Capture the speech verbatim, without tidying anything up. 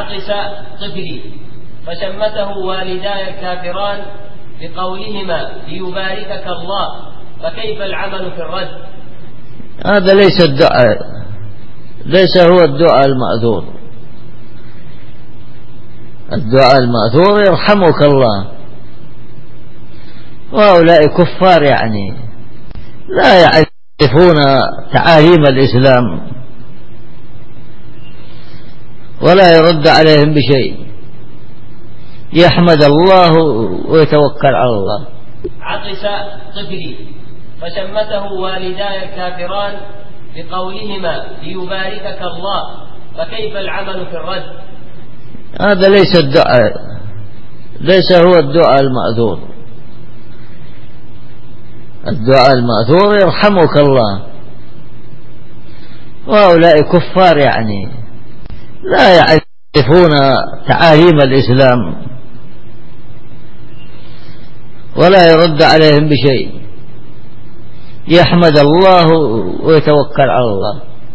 عطس طفلي فشمته والداي الكافران بقولهما ليباركك الله، فكيف العمل في الرد؟ هذا ليس الدعاء، ليس هو الدعاء المأذون. الدعاء المأذون يرحمك الله، وهؤلاء كفار يعني لا يعرفون تعاليم الإسلام ولا يرد عليهم بشيء، يحمد الله ويتوكل على الله. عطس طفلي فشمته والداي الكافران بقولهما ليباركك الله، فكيف العمل في الرد؟ هذا ليس الدعاء، ليس هو الدعاء المأذون. الدعاء المأذون يرحمك الله، وهؤلاء كفار يعني لا يعرفون تعاليم الإسلام ولا يرد عليهم بشيء، يحمد الله ويتوكل على الله.